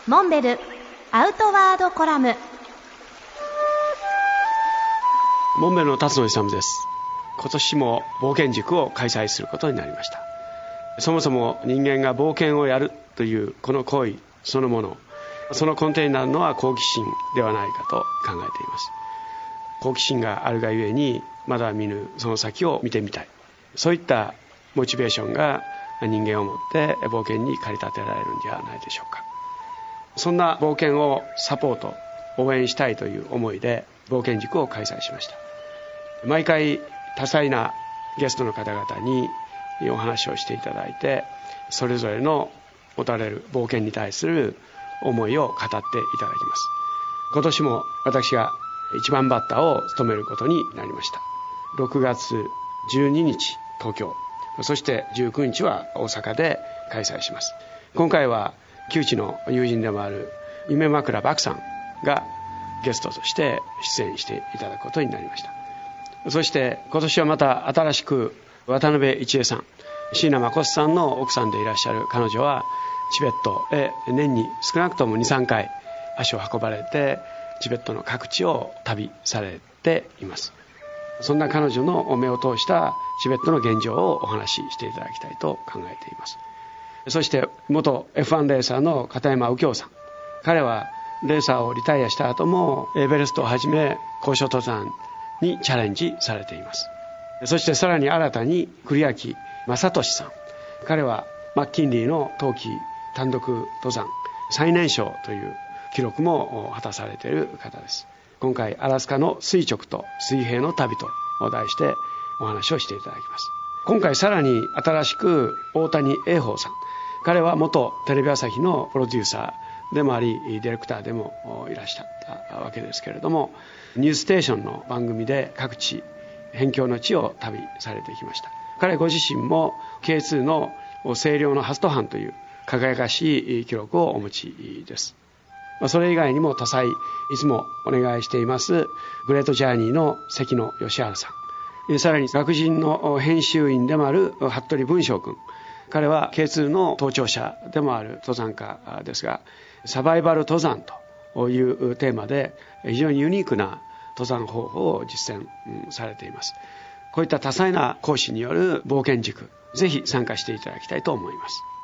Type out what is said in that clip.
モンベルアウトワードコラム。 モンベルの辰野勇です。今年も冒険塾を開催することになりました。そもそも人間が冒険をやるというこの行為そのもの、その根底になるのは好奇心ではないかと考えています。好奇心があるがゆえにまだ見ぬその先を見てみたい、そういったモチベーションが人間をもって冒険に駆り立てられるんではないでしょうか。そんな冒険をサポート応援したいという思いで冒険塾を開催しました。毎回多彩なゲストの方々にお話をしていただいて、それぞれの持たれる冒険に対する思いを語っていただきます。今年も私が一番バッターを務めることになりました。6月12日東京、そして19日は大阪で開催します。今回は旧知の友人でもある夢枕獏さんがゲストとして出演していただくことになりました。そして今年はまた新しく渡辺一恵さん、椎名誠さんの奥さんでいらっしゃる彼女はチベットへ年に少なくとも 2,3 回足を運ばれてチベットの各地を旅されています。そんな彼女の目を通したチベットの現状をお話ししていただきたいと考えています。そして元 F1 レーサーの片山右京さん、彼はレーサーをリタイアした後もエベレストをはじめ高所登山にチャレンジされています。そしてさらに新たに栗焼正俊さん、彼はマッキンリーの冬季単独登山最年少という記録も果たされている方です。今回アラスカの垂直と水平の旅と題してお話をしていただきます。今回さらに新しく大谷栄宝さん、彼は元テレビ朝日のプロデューサーでもありディレクターでもいらっしゃったわけですけれども、ニュースステーションの番組で各地辺境の地を旅されてきました。彼ご自身も K2 の清涼の初登坂という輝かしい記録をお持ちです。それ以外にも多彩、いつもお願いしていますグレートジャーニーの関野義治さん、さらに学人の編集員でもある服部文章君、彼は K2 の登頂者でもある登山家ですが、サバイバル登山というテーマで非常にユニークな登山方法を実践されています。こういった多彩な講師による冒険塾、ぜひ参加していただきたいと思います。